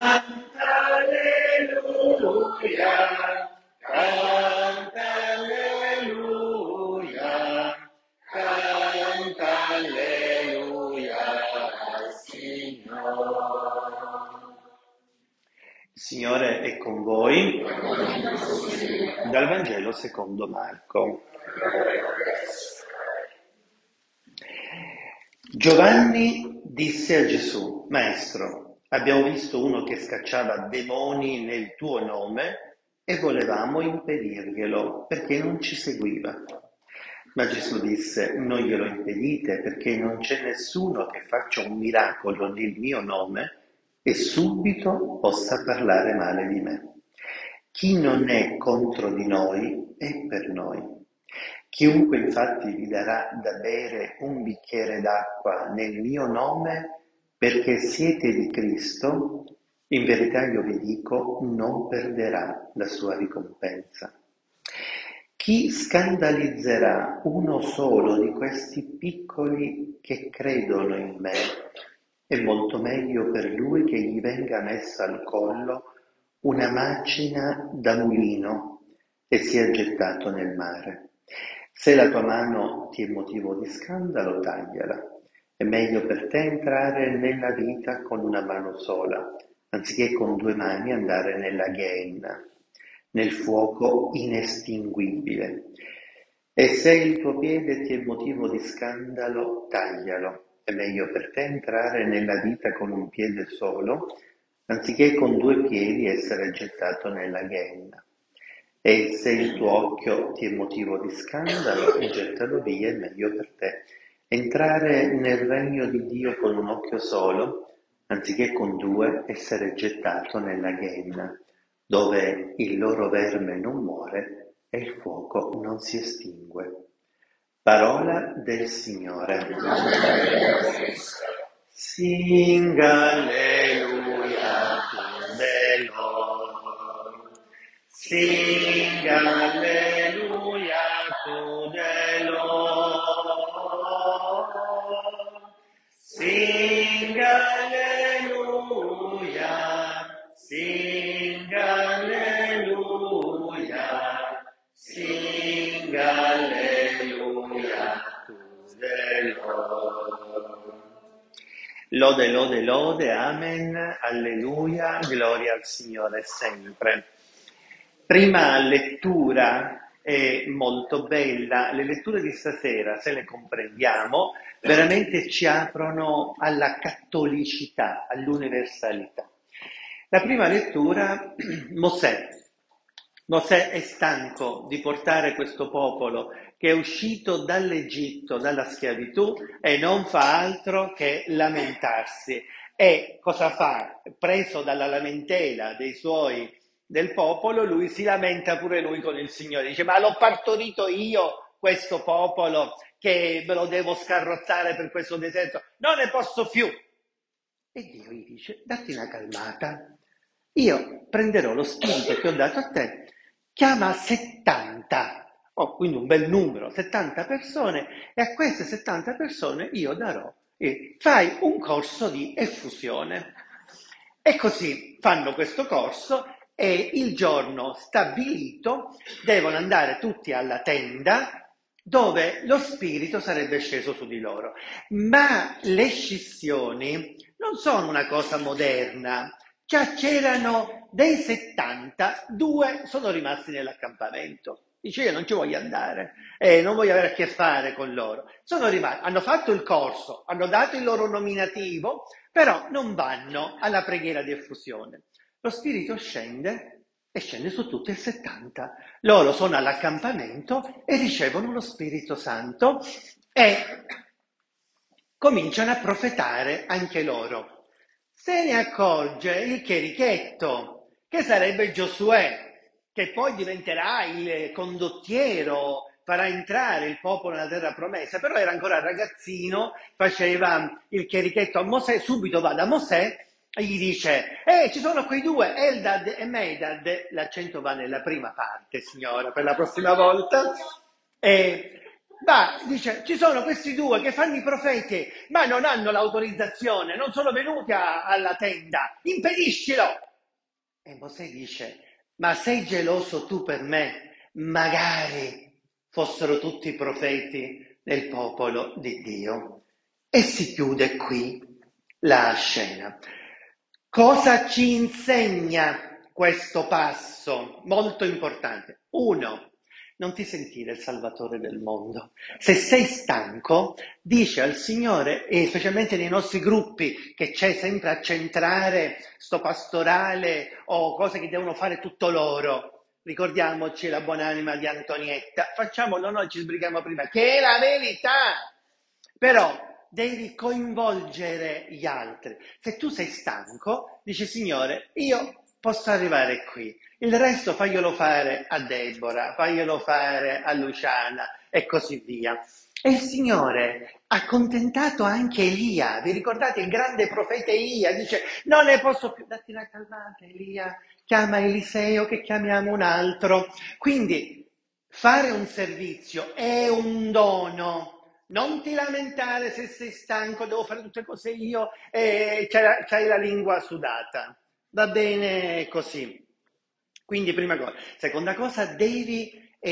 Alleluia, canta alleluia, canta alleluia al Signore. Il Signore è con voi. Dal Vangelo secondo Marco. Giovanni disse a Gesù: Maestro, abbiamo visto uno che scacciava demoni nel tuo nome e volevamo impedirglielo perché non ci seguiva. Ma Gesù disse: Non glielo impedite perché non c'è nessuno che faccia un miracolo nel mio nome e subito possa parlare male di me. Chi non è contro di noi è per noi. Chiunque infatti vi darà da bere un bicchiere d'acqua nel mio nome perché siete di Cristo, in verità io vi dico, non perderà la sua ricompensa. Chi scandalizzerà uno solo di questi piccoli che credono in me, è molto meglio per lui che gli venga messa al collo una macina da mulino e sia gettato nel mare. Se la tua mano ti è motivo di scandalo, tagliala. È meglio per te entrare nella vita con una mano sola, anziché con due mani andare nella Gehenna, nel fuoco inestinguibile. E se il tuo piede ti è motivo di scandalo, taglialo. È meglio per te entrare nella vita con un piede solo, anziché con due piedi essere gettato nella Gehenna. E se il tuo occhio ti è motivo di scandalo, gettalo via, è meglio per te entrare nel regno di Dio con un occhio solo, anziché con due essere gettato nella Gehenna, dove il loro verme non muore e il fuoco non si estingue. Parola del Signore. Sing alleluia to the Lord. Sing alleluia to the Lord. Sing alleluia, sing alleluia, sing alleluia to the Lord. Lode, lode, lode, amen, alleluia, gloria al Signore sempre. Prima lettura è molto bella, le letture di stasera, se le comprendiamo, veramente ci aprono alla cattolicità, all'universalità. La prima lettura, Mosè. Mosè è stanco di portare questo popolo che è uscito dall'Egitto, dalla schiavitù, e non fa altro che lamentarsi. E cosa fa? Preso dalla lamentela del popolo, lui si lamenta pure lui con il Signore. Dice: ma l'ho partorito io, questo popolo, che me lo devo scarrozzare per questo deserto? Non ne posso più. E Dio gli dice: datti una calmata. Io prenderò lo spirito che ho dato a te, chiama 70, quindi un bel numero, 70 persone, e a queste 70 persone io darò, fai un corso di effusione. E così fanno questo corso e il giorno stabilito devono andare tutti alla tenda dove lo spirito sarebbe sceso su di loro. Ma le scissioni non sono una cosa moderna. Già c'erano dei 70, 2 sono rimasti nell'accampamento. Dice: io non ci voglio andare, non voglio avere a che fare con loro. Sono rimasti, hanno fatto il corso, hanno dato il loro nominativo, però non vanno alla preghiera di effusione. Lo spirito scende e scende su tutti e 70. Loro sono all'accampamento e ricevono lo Spirito Santo e cominciano a profetare anche loro. Se ne accorge il chierichetto, che sarebbe Giosuè, che poi diventerà il condottiero, farà entrare il popolo nella terra promessa, però era ancora ragazzino, faceva il chierichetto a Mosè, subito va da Mosè e gli dice: ci sono quei due, Eldad e Medad, l'accento va nella prima parte, signora, per la prossima volta, Va, dice, ci sono questi due che fanno i profeti, ma non hanno l'autorizzazione, non sono venuti alla tenda, impediscilo. E Mosè dice, ma sei geloso tu per me? Magari fossero tutti profeti del popolo di Dio. E si chiude qui la scena. Cosa ci insegna questo passo? Molto importante. Uno, non ti sentire il salvatore del mondo. Se sei stanco, dice al Signore, e specialmente nei nostri gruppi, che c'è sempre a centrare sto pastorale o cose che devono fare tutto loro. Ricordiamoci la buonanima di Antonietta, facciamolo noi, ci sbrighiamo prima, che è la verità. Però devi coinvolgere gli altri. Se tu sei stanco, dici Signore, io posso arrivare qui, il resto faglielo fare a Deborah, faglielo fare a Luciana e così via. E il Signore ha accontentato anche Elia. Vi ricordate il grande profeta Elia? Dice, non ne posso più, datti la calmata Elia, chiama Eliseo che chiamiamo un altro. Quindi fare un servizio è un dono. Non ti lamentare se sei stanco, devo fare tutte cose io e c'hai la lingua sudata. Va bene così. Quindi prima cosa. Seconda cosa, devi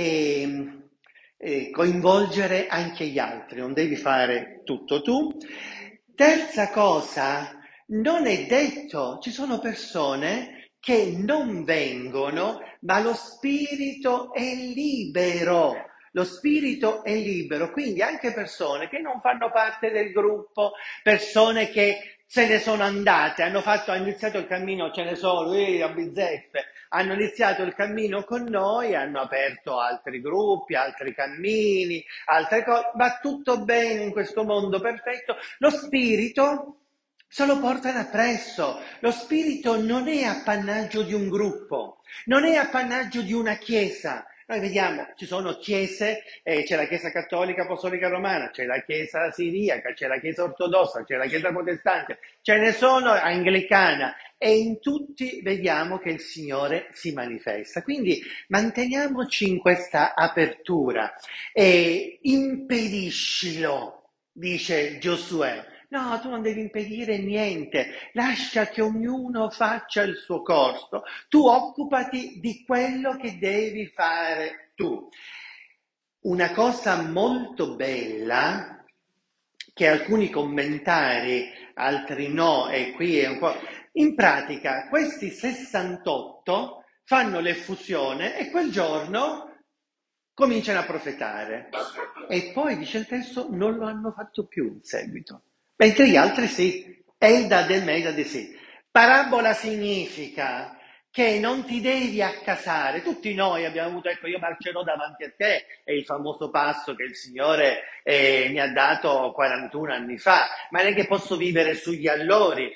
coinvolgere anche gli altri, non devi fare tutto tu. Terza cosa, non è detto, ci sono persone che non vengono, ma lo spirito è libero. Lo spirito è libero, quindi anche persone che non fanno parte del gruppo, persone che se ne sono andate, hanno iniziato il cammino, ce ne sono, a bizzeffe, hanno iniziato il cammino con noi, hanno aperto altri gruppi, altri cammini, altre cose, va tutto bene in questo mondo perfetto, lo spirito se lo portano appresso, lo spirito non è appannaggio di un gruppo, non è appannaggio di una chiesa. Noi vediamo, ci sono chiese, c'è la chiesa cattolica apostolica romana, c'è la chiesa siriaca, c'è la chiesa ortodossa, c'è la chiesa protestante, ce ne sono anglicana e in tutti vediamo che il Signore si manifesta. Quindi manteniamoci in questa apertura e impediscilo, dice Giosuè. No, tu non devi impedire niente, lascia che ognuno faccia il suo corso, tu occupati di quello che devi fare tu. Una cosa molto bella, che alcuni commentari, altri no, e qui è un po'... In pratica, questi 68 fanno l'effusione e quel giorno cominciano a profetare. E poi, dice il testo, non lo hanno fatto più in seguito. Mentre gli altri sì, Eldad e Medad sì. Parabola significa che non ti devi accasare. Tutti noi abbiamo avuto, ecco, io marcerò davanti a te, è il famoso passo che il Signore mi ha dato 41 anni fa, ma non è che posso vivere sugli allori.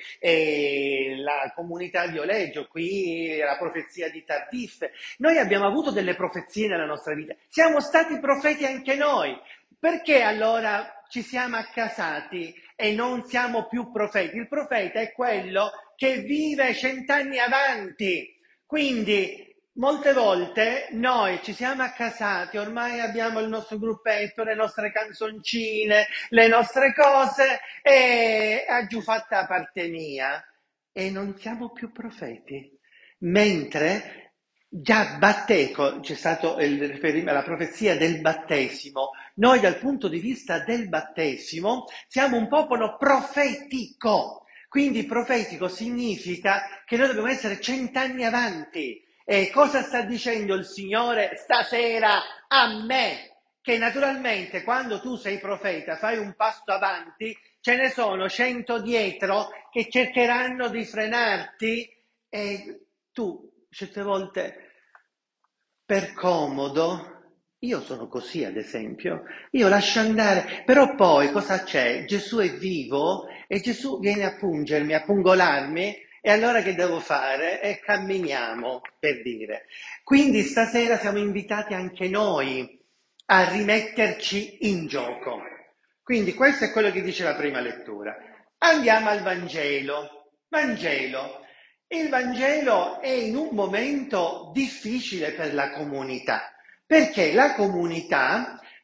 La comunità Violeggio, qui la profezia di Tardif. Noi abbiamo avuto delle profezie nella nostra vita, siamo stati profeti anche noi. Perché allora ci siamo accasati e non siamo più profeti? Il profeta è quello che vive 100 anni avanti. Quindi molte volte noi ci siamo accasati, ormai abbiamo il nostro gruppetto, le nostre canzoncine, le nostre cose e giù fatta a parte mia e non siamo più profeti. Mentre già c'è stato il riferimento alla profezia del battesimo. Noi dal punto di vista del battesimo siamo un popolo profetico. Quindi profetico significa che noi dobbiamo essere 100 anni avanti. E cosa sta dicendo il Signore stasera a me? Che naturalmente quando tu sei profeta fai un passo avanti, ce ne sono 100 dietro che cercheranno di frenarti e tu certe volte per comodo, io sono così ad esempio, io lascio andare, però poi cosa c'è? Gesù è vivo e Gesù viene a pungermi, a pungolarmi e allora che devo fare? E camminiamo, per dire. Quindi stasera siamo invitati anche noi a rimetterci in gioco. Quindi questo è quello che dice la prima lettura. Andiamo al Vangelo. Vangelo. Il Vangelo è in un momento difficile per la comunità, perché la comunità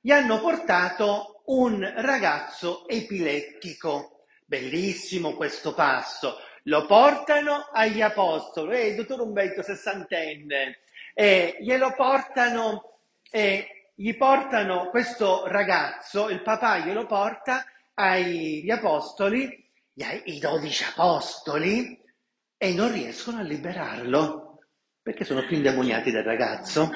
gli hanno portato un ragazzo epilettico. Bellissimo questo passo. Lo portano agli apostoli, dottor Umberto, sessantenne, glielo portano, gli portano questo ragazzo, il papà glielo porta agli apostoli, i 12 apostoli, e non riescono a liberarlo, perché sono più indemoniati del ragazzo.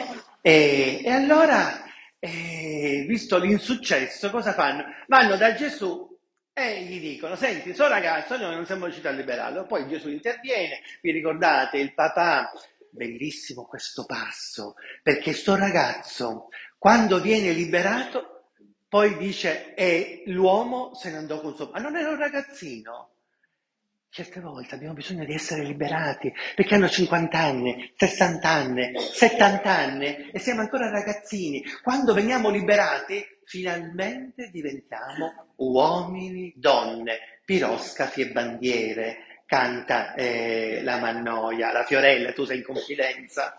E allora, visto l'insuccesso, cosa fanno? Vanno da Gesù e gli dicono: senti, sto ragazzo, noi non siamo riusciti a liberarlo. Poi Gesù interviene, vi ricordate, il papà, bellissimo questo passo, perché sto ragazzo, quando viene liberato, poi dice, e l'uomo se ne andò con suo... Ma non era un ragazzino? Certe volte abbiamo bisogno di essere liberati, perché hanno 50 anni, 60 anni, 70 anni e siamo ancora ragazzini. Quando veniamo liberati, finalmente diventiamo uomini, donne, piroscafi e bandiere, canta la Mannoia, la Fiorella, tu sei in confidenza.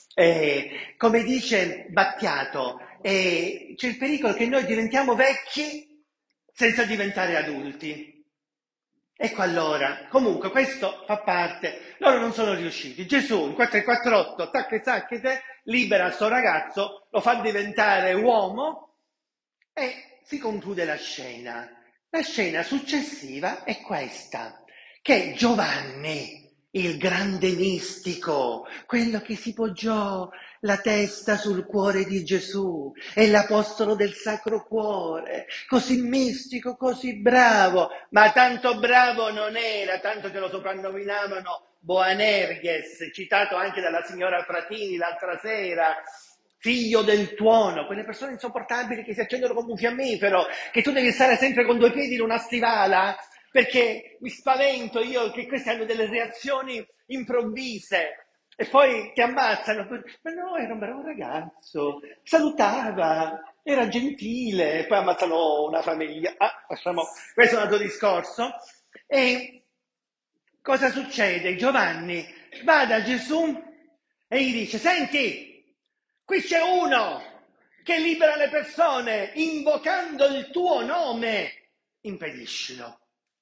Come dice Battiato, c'è il pericolo che noi diventiamo vecchi senza diventare adulti. Ecco allora, comunque questo fa parte, loro non sono riusciti. Gesù in 448, tacche, libera il suo ragazzo, lo fa diventare uomo e si conclude la scena. La scena successiva è questa, che Giovanni, il grande mistico, quello che si poggiò la testa sul cuore di Gesù, è l'apostolo del Sacro Cuore, così mistico, così bravo, ma tanto bravo non era, tanto che lo soprannominavano Boanerges, citato anche dalla signora Fratini l'altra sera, figlio del tuono, quelle persone insopportabili che si accendono come un fiammifero, che tu devi stare sempre con due piedi in una stivala, perché mi spavento io che questi hanno delle reazioni improvvise e poi ti ammazzano. Ma no, era un bravo ragazzo, salutava, era gentile, e poi ammazzano una famiglia. Questo è un altro discorso. E cosa succede? Giovanni va da Gesù e gli dice: senti, qui c'è uno che libera le persone invocando il tuo nome, impediscilo.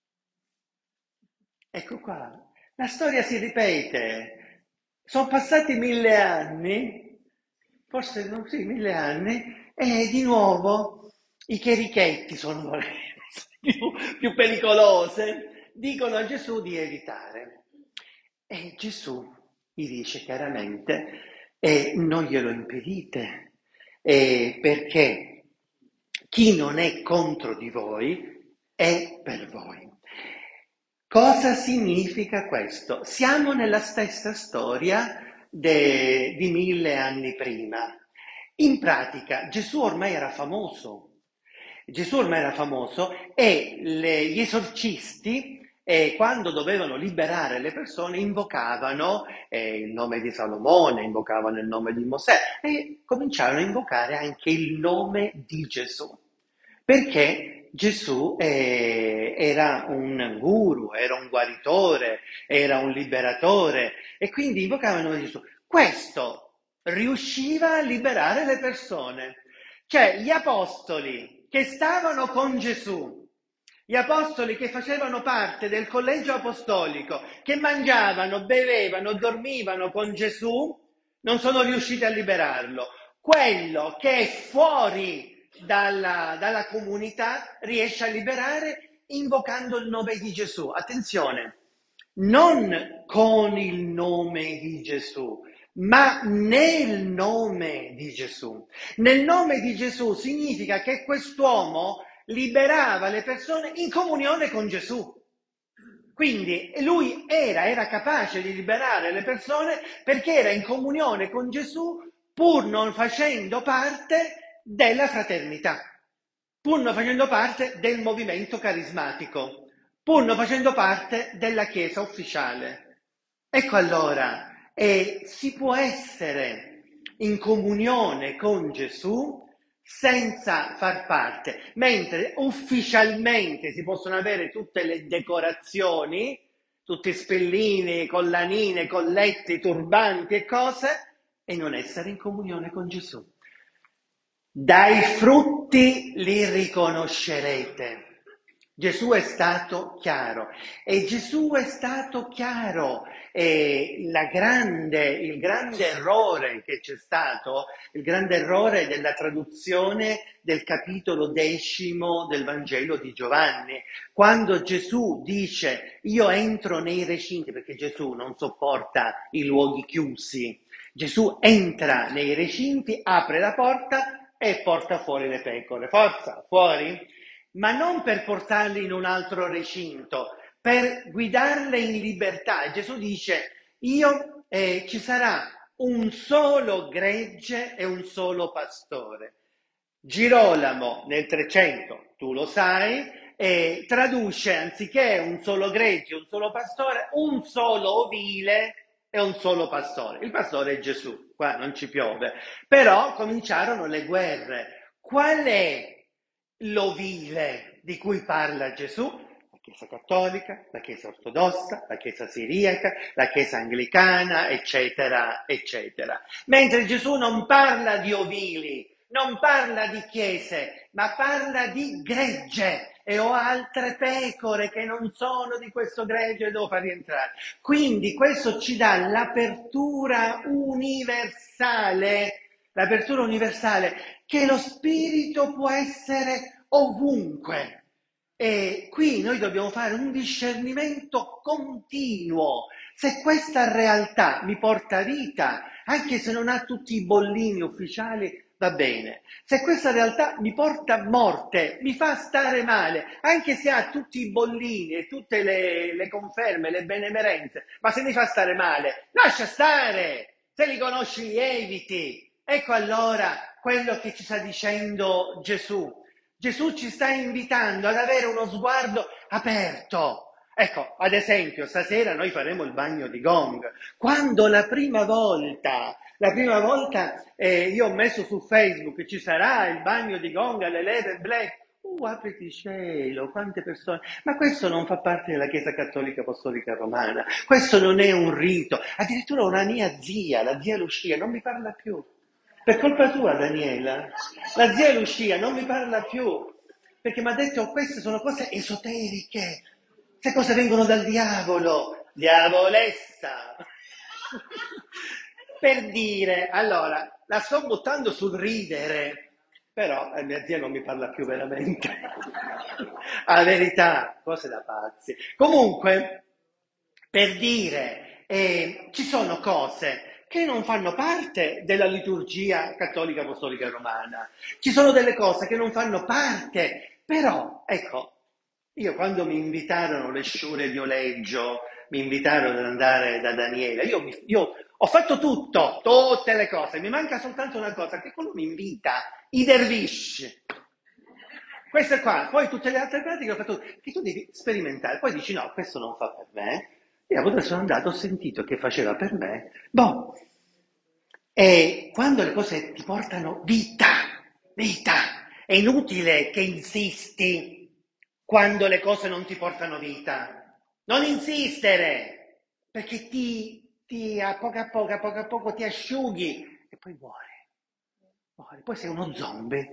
Ecco qua, la storia si ripete, sono passati 1000 anni, forse non sì, 1000 anni, e di nuovo i chierichetti sono più pericolose, dicono a Gesù di evitare. E Gesù gli dice chiaramente, non glielo impedite, perché chi non è contro di voi è per voi. Cosa significa questo? Siamo nella stessa storia di 1000 anni prima. In pratica Gesù ormai era famoso. Gesù ormai era famoso e gli esorcisti, quando dovevano liberare le persone, invocavano il nome di Salomone, invocavano il nome di Mosè e cominciarono a invocare anche il nome di Gesù. Perché Gesù era un guru, era un guaritore, era un liberatore e quindi invocavano il nome di Gesù. Questo riusciva a liberare le persone. Cioè gli apostoli che stavano con Gesù, gli apostoli che facevano parte del collegio apostolico, che mangiavano, bevevano, dormivano con Gesù, non sono riusciti a liberarlo. Quello che è fuori dalla comunità riesce a liberare invocando il nome di Gesù. Attenzione, non con il nome di Gesù, ma nel nome di Gesù. Nel nome di Gesù significa che quest'uomo liberava le persone in comunione con Gesù. Quindi lui era capace di liberare le persone perché era in comunione con Gesù pur non facendo parte della fraternità, pur non facendo parte del movimento carismatico, pur non facendo parte della Chiesa ufficiale. Ecco allora, si può essere in comunione con Gesù senza far parte, mentre ufficialmente si possono avere tutte le decorazioni, tutti spellini, collanine, colletti, turbanti e cose, e non essere in comunione con Gesù. Dai frutti li riconoscerete. Gesù è stato chiaro e Gesù è stato chiaro e il grande errore che c'è stato, il grande errore della traduzione del capitolo 10 del Vangelo di Giovanni, quando Gesù dice io entro nei recinti, perché Gesù non sopporta i luoghi chiusi, Gesù entra nei recinti, apre la porta e porta fuori le pecore. Forza, fuori! Ma non per portarle in un altro recinto, per guidarle in libertà. E Gesù dice, ci sarà un solo gregge e un solo pastore. Girolamo nel 300, tu lo sai, traduce anziché un solo gregge, un solo pastore, un solo ovile e un solo pastore. Il pastore è Gesù, qua non ci piove. Però cominciarono le guerre. Qual è l'ovile di cui parla Gesù? La Chiesa cattolica, la Chiesa ortodossa, la Chiesa siriaca, la Chiesa anglicana, eccetera, eccetera. Mentre Gesù non parla di ovili, non parla di chiese, ma parla di gregge. E ho altre pecore che non sono di questo gregge e devo far rientrare. Quindi questo ci dà l'apertura universale che lo spirito può essere ovunque. E qui noi dobbiamo fare un discernimento continuo. Se questa realtà mi porta vita, anche se non ha tutti i bollini ufficiali, va bene. Se questa realtà mi porta morte, mi fa stare male, anche se ha tutti i bollini e tutte le conferme, le benemerenze, ma se mi fa stare male, lascia stare! Se li conosci li eviti. Ecco allora quello che ci sta dicendo Gesù. Gesù ci sta invitando ad avere uno sguardo aperto. Ecco, ad esempio, stasera noi faremo il bagno di gong. Quando la prima volta io ho messo su Facebook che ci sarà il bagno di gong alle 11 Black. Apriti cielo, quante persone. Ma questo non fa parte della Chiesa Cattolica Apostolica Romana. Questo non è un rito. Addirittura una mia zia, la zia Lucia, non mi parla più. Per colpa tua, Daniela, la zia Lucia non mi parla più, perché mi ha detto queste sono cose esoteriche, queste cose vengono dal diavolo, diavolessa. Per dire, allora, la sto buttando sul ridere, però mia zia non mi parla più veramente. La verità, cose da pazzi. Comunque, per dire, ci sono cose che non fanno parte della liturgia cattolica apostolica romana. Ci sono delle cose che non fanno parte, però, ecco, io quando mi invitarono le sciure di Oleggio, mi invitarono ad andare da Daniela, io ho fatto tutto, tutte le cose, mi manca soltanto una cosa, che quello mi invita, i dervish. Questo è qua, poi tutte le altre pratiche ho fatto, che tu devi sperimentare, poi dici no, questo non fa per me, e allora sono andato, ho sentito che faceva per me, boh, e quando le cose ti portano vita, è inutile che insisti quando le cose non ti portano vita, non insistere, perché a poco a poco ti asciughi e poi muori, poi sei uno zombie.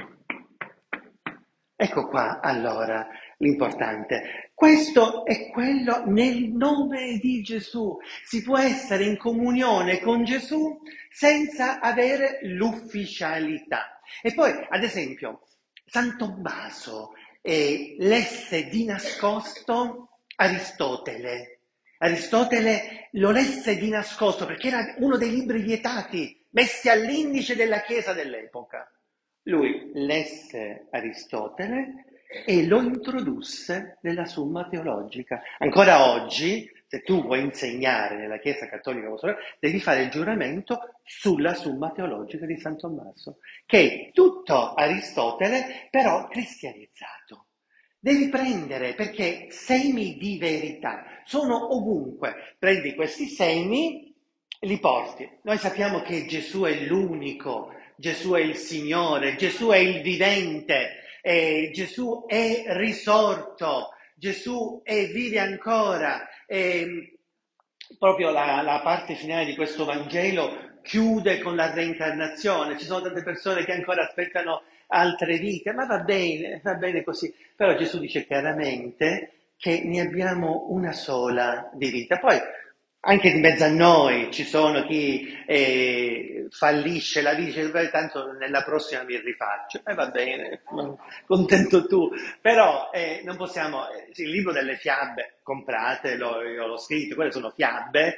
Ecco qua allora l'importante. Questo è quello nel nome di Gesù. Si può essere in comunione con Gesù senza avere l'ufficialità. E poi, ad esempio, San Tommaso lesse di nascosto Aristotele. Aristotele lo lesse di nascosto perché era uno dei libri vietati, messi all'indice della Chiesa dell'epoca. Lui lesse Aristotele e lo introdusse nella Summa Teologica. Ancora oggi, se tu vuoi insegnare nella Chiesa Cattolica Apostolica, devi fare il giuramento sulla Summa Teologica di San Tommaso, che è tutto Aristotele, però cristianizzato. Devi prendere, perché semi di verità sono ovunque. Prendi questi semi e li porti. Noi sappiamo che Gesù è l'unico, Gesù è il Signore, Gesù è il vivente, Gesù è risorto, Gesù vive ancora. Proprio la parte finale di questo Vangelo chiude con la reincarnazione, ci sono tante persone che ancora aspettano altre vite, ma va bene così. Però Gesù dice chiaramente che ne abbiamo una sola di vita. Poi anche in mezzo a noi ci sono chi fallisce la vita, dice, "Beh, tanto nella prossima mi rifaccio, e va bene, contento tu." Però non possiamo, sì, il libro delle fiabe, compratelo, io l'ho scritto, quelle sono fiabe,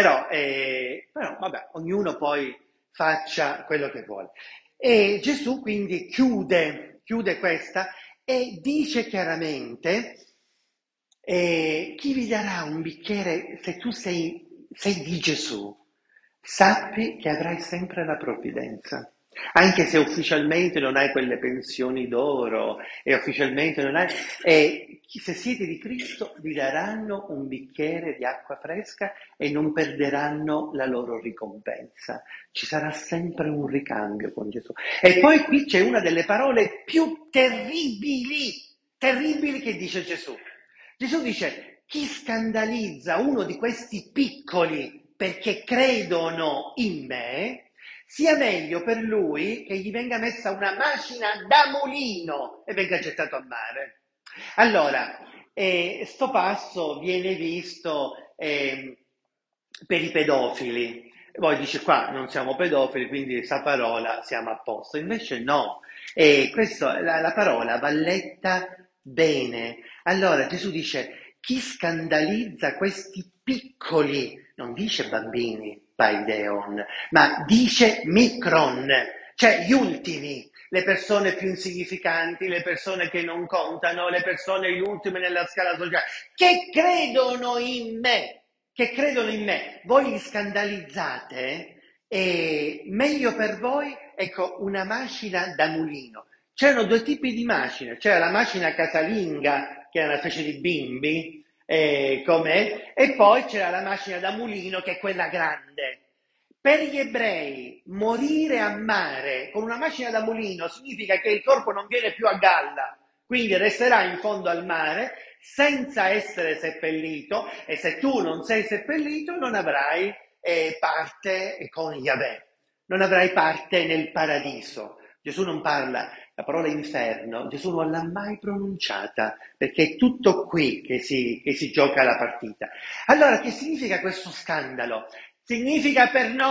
però vabbè, ognuno poi faccia quello che vuole. E Gesù quindi chiude questa e dice chiaramente, chi vi darà un bicchiere, se tu sei di Gesù, sappi che avrai sempre la provvidenza. Anche se ufficialmente non hai quelle pensioni d'oro e ufficialmente non hai... se siete di Cristo vi daranno un bicchiere di acqua fresca e non perderanno la loro ricompensa. Ci sarà sempre un ricambio con Gesù. E poi qui c'è una delle parole più terribili che dice Gesù. Gesù dice, chi scandalizza uno di questi piccoli perché credono in me, sia meglio per lui che gli venga messa una macina da mulino e venga gettato a mare. Allora, sto passo viene visto per i pedofili. Poi dice qua non siamo pedofili, quindi questa parola siamo a posto. Invece no, la parola va letta bene. Allora Gesù dice, chi scandalizza questi piccoli, non dice bambini, paideon, ma dice micron, cioè gli ultimi, le persone più insignificanti, le persone che non contano, le persone gli ultimi nella scala sociale, che credono in me, voi li scandalizzate e meglio per voi, ecco, una macina da mulino. C'erano due tipi di macine, c'era la macina casalinga, che era una specie di bimbi, com'è, e poi c'era la macina da mulino, che è quella grande. Per gli ebrei morire a mare con una macina da mulino significa che il corpo non viene più a galla, quindi resterà in fondo al mare senza essere seppellito, e se tu non sei seppellito non avrai parte con Yahweh, non avrai parte nel paradiso. Gesù non parla, la parola inferno, Gesù non l'ha mai pronunciata, perché è tutto qui che si gioca la partita. Allora, che significa questo scandalo? Significa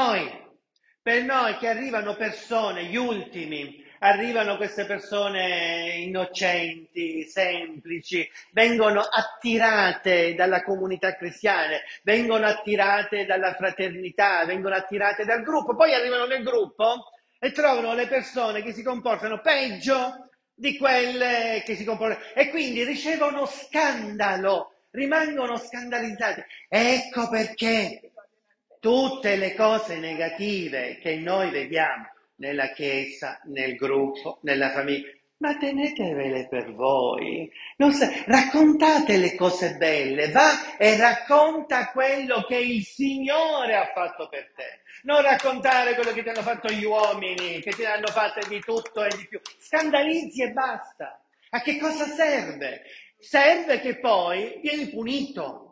per noi che arrivano persone, gli ultimi, arrivano queste persone innocenti, semplici, vengono attirate dalla comunità cristiana, vengono attirate dalla fraternità, vengono attirate dal gruppo, poi arrivano nel gruppo e trovano le persone che si comportano peggio di quelle che si comportano e quindi ricevono scandalo, rimangono scandalizzati. Ecco perché tutte le cose negative che noi vediamo nella Chiesa, nel gruppo, nella famiglia, ma tenetevele per voi, raccontate le cose belle, va e racconta quello che il Signore ha fatto per te, non raccontare quello che ti hanno fatto gli uomini, che ti hanno fatto di tutto e di più, scandalizzi e basta. A che cosa serve? Serve che poi vieni punito.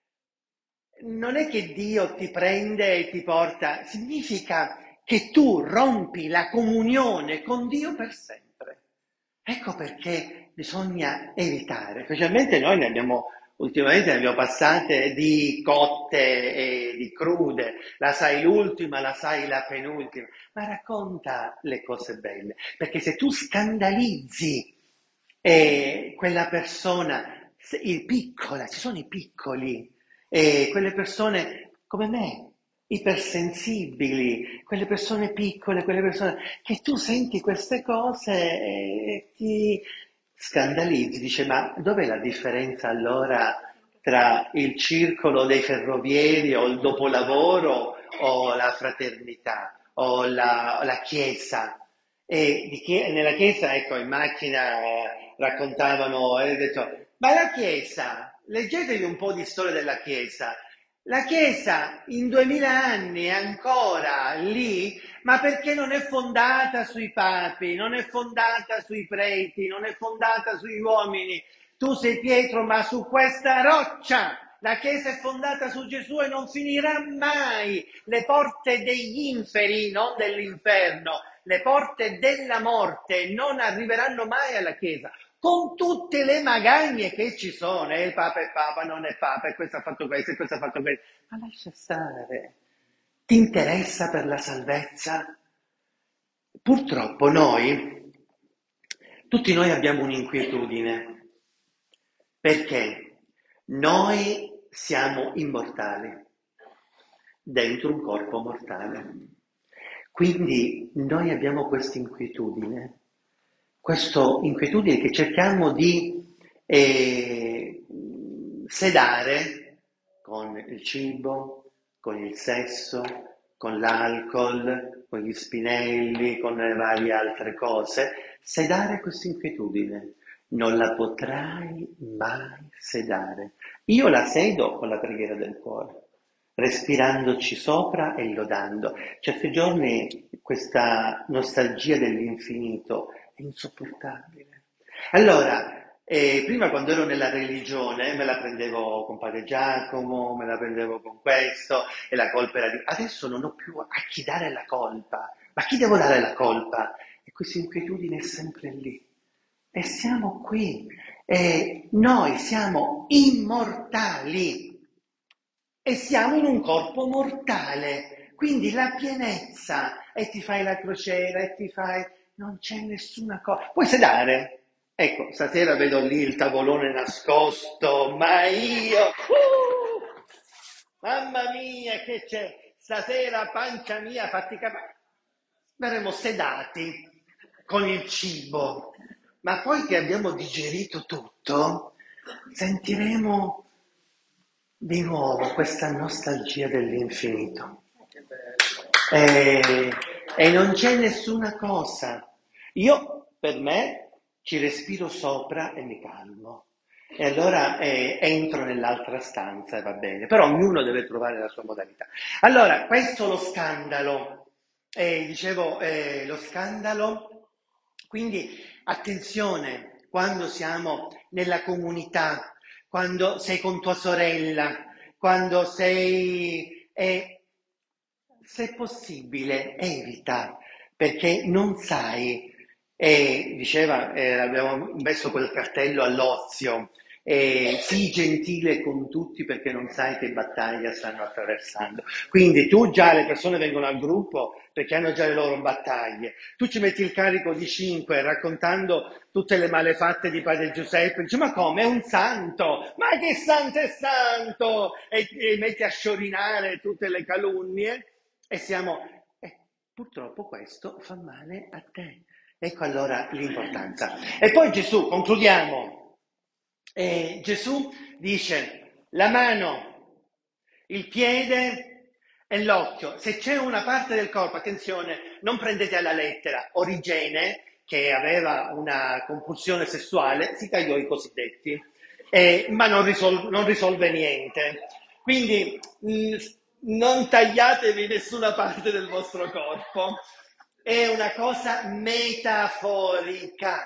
Non è che Dio ti prende e ti porta, significa che tu rompi la comunione con Dio per sempre. Ecco perché bisogna evitare, specialmente noi ultimamente ne abbiamo passate di cotte e di crude, la sai l'ultima, la sai la penultima, ma racconta le cose belle, perché se tu scandalizzi quella persona, piccola, ci sono i piccoli, quelle persone come me, ipersensibili, quelle persone piccole, quelle persone che tu senti queste cose e ti scandalizzi, dice ma dov'è la differenza allora tra il circolo dei ferrovieri o il dopolavoro o la fraternità o la chiesa? Nella chiesa, ecco, in macchina raccontavano, e ho detto, ma la chiesa, leggetevi un po' di storia della chiesa. La chiesa in 2000 anni è ancora lì, ma perché non è fondata sui papi, non è fondata sui preti, non è fondata sugli uomini. Tu sei Pietro, ma su questa roccia La Chiesa è fondata su Gesù e non finirà mai. Le porte degli inferi, non dell'inferno, le porte della morte non arriveranno mai alla Chiesa, con tutte le magagne che ci sono. Il Papa è Papa, non è Papa, e questo ha fatto questo, e questo ha fatto questo. Ma lascia stare. Ti interessa per la salvezza? Purtroppo tutti noi abbiamo un'inquietudine, perché noi siamo immortali dentro un corpo mortale. Quindi noi abbiamo questa inquietudine che cerchiamo di sedare con il cibo, con il sesso, con l'alcol, con gli spinelli, con le varie altre cose, sedare questa inquietudine. Non la potrai mai sedare. Io la sedo con la preghiera del cuore, respirandoci sopra e lodando. Certi giorni questa nostalgia dell'infinito è insopportabile. Allora, prima quando ero nella religione me la prendevo con padre Giacomo, me la prendevo con questo e la colpa era di... Adesso non ho più a chi dare la colpa. Ma a chi devo dare la colpa? E questa inquietudine è sempre lì. E siamo qui. E noi siamo immortali. E siamo in un corpo mortale, quindi la pienezza, e ti fai la crociera, e ti fai... non c'è nessuna cosa. Puoi sedare? Ecco, stasera vedo lì il tavolone nascosto, ma io... mamma mia, che c'è? Stasera, pancia mia, fatti capire. Verremo sedati con il cibo, ma poi che abbiamo digerito tutto, sentiremo di nuovo questa nostalgia dell'infinito. E non c'è nessuna cosa. Io, per me, ci respiro sopra e mi calmo. E allora entro nell'altra stanza e va bene. Però ognuno deve trovare la sua modalità. Allora, questo è lo scandalo. Dicevo, lo scandalo. Quindi, attenzione, quando siamo nella comunità, quando sei con tua sorella, quando sei... se possibile, evita, perché non sai, diceva, abbiamo messo quel cartello all'ozio, sii gentile con tutti perché non sai che battaglia stanno attraversando. Quindi tu già le persone vengono al gruppo perché hanno già le loro battaglie. Tu ci metti il carico di 5 raccontando tutte le malefatte di padre Giuseppe, dici ma come? È un santo! Ma che santo è santo! E metti a sciorinare tutte le calunnie e siamo... purtroppo questo fa male a te. Ecco allora l'importanza. E poi Gesù, concludiamo. Gesù dice la mano, il piede e l'occhio. Se c'è una parte del corpo, attenzione, non prendete alla lettera. Origene, che aveva una compulsione sessuale, si tagliò i cosiddetti, ma non risolve niente. Quindi non tagliatevi nessuna parte del vostro corpo. È una cosa metaforica.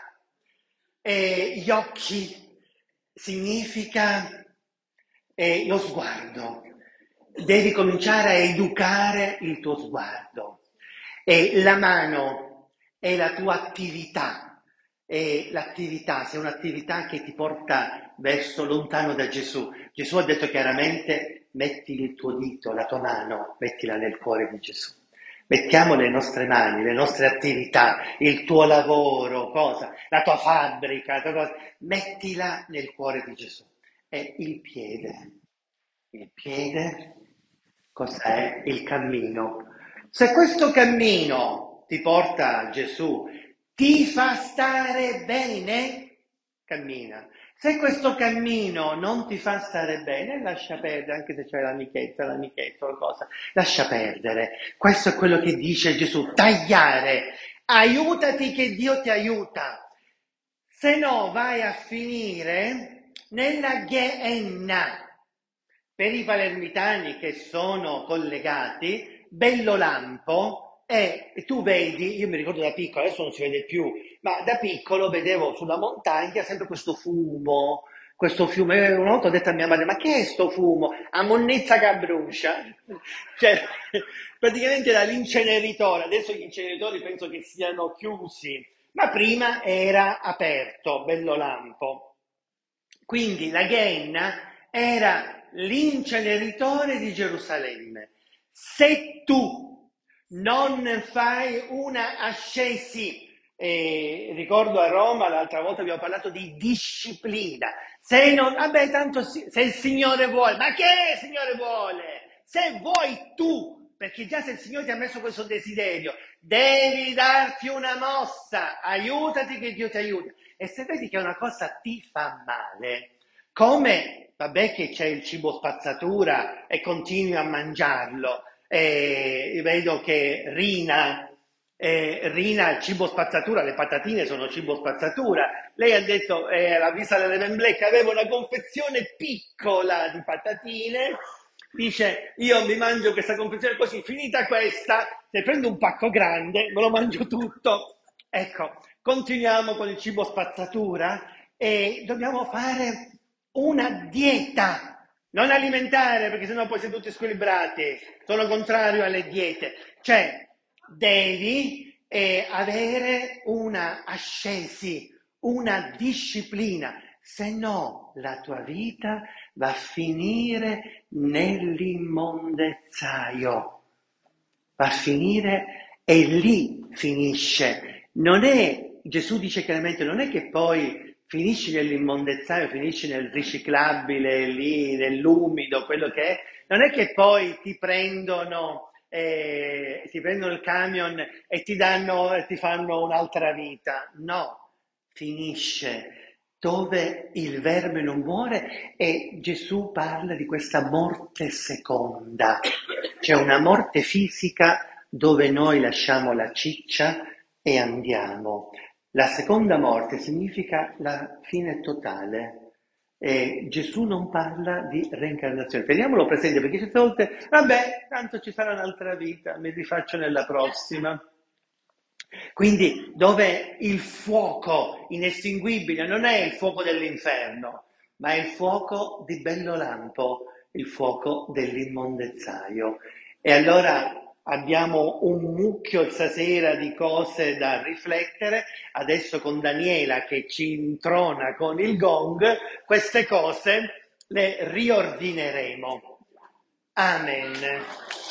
Gli occhi significa lo sguardo. Devi cominciare a educare il tuo sguardo. La mano è la tua attività. L'attività, se è un'attività che ti porta verso lontano da Gesù. Gesù ha detto chiaramente: metti il tuo dito, la tua mano, mettila nel cuore di Gesù. Mettiamo le nostre mani, le nostre attività, il tuo lavoro, cosa? La tua fabbrica, mettila nel cuore di Gesù. E il piede. Il piede, cos'è? Il cammino. Se questo cammino ti porta a Gesù, ti fa stare bene, cammina. Se questo cammino non ti fa stare bene, lascia perdere, anche se c'è l'amichetto, cosa, lascia perdere. Questo è quello che dice Gesù, tagliare, aiutati che Dio ti aiuta. Se no vai a finire nella Geenna. Per i palermitani che sono collegati, Bello Lampo e tu vedi, io mi ricordo da piccolo, adesso non si vede più, ma da piccolo vedevo sulla montagna sempre questo fumo questo fiume. Una volta ho detto a mia madre, ma che è sto fumo? A monnezza che brucia. Cioè, praticamente era l'inceneritore, adesso gli inceneritori penso che siano chiusi, ma prima era aperto, bello lampo. Quindi la Ghenna era l'inceneritore di Gerusalemme. Se tu non fai una ascesi, ricordo a Roma l'altra volta abbiamo parlato di disciplina, se non, vabbè, tanto se il Signore vuole, ma che il Signore vuole? Se vuoi tu, perché già se il Signore ti ha messo questo desiderio, devi darti una mossa, aiutati che Dio ti aiuta. E se vedi che una cosa ti fa male, come, vabbè che c'è il cibo spazzatura e continui a mangiarlo, vedo che Rina, il cibo spazzatura, le patatine sono cibo spazzatura. Lei ha detto, la vista delle Black aveva una confezione piccola di patatine, dice io mi mangio questa confezione così, finita questa, se prendo un pacco grande me lo mangio tutto. Ecco, continuiamo con il cibo spazzatura e dobbiamo fare una dieta, non alimentare perché sennò poi siete tutti squilibrati, sono contrario alle diete, cioè devi avere una ascesi, una disciplina, se no la tua vita va a finire nell'immondezzaio, va a finire e lì finisce. Non è, Gesù dice chiaramente, non è che poi finisci nell'immondezzaio, finisci nel riciclabile, lì nell'umido, quello che è, non è che poi ti prendono il camion e ti fanno un'altra vita. No, finisce dove il verme non muore e Gesù parla di questa morte seconda, cioè una morte fisica dove noi lasciamo la ciccia e andiamo. La seconda morte significa la fine totale. E Gesù non parla di reincarnazione. Teniamolo presente perché certe volte, vabbè, tanto ci sarà un'altra vita, mi rifaccio nella prossima. Quindi dove il fuoco inestinguibile non è il fuoco dell'inferno, ma è il fuoco di bello lampo, il fuoco dell'immondezzaio. E allora abbiamo un mucchio stasera di cose da riflettere, adesso con Daniela che ci introna con il gong, queste cose le riordineremo. Amen.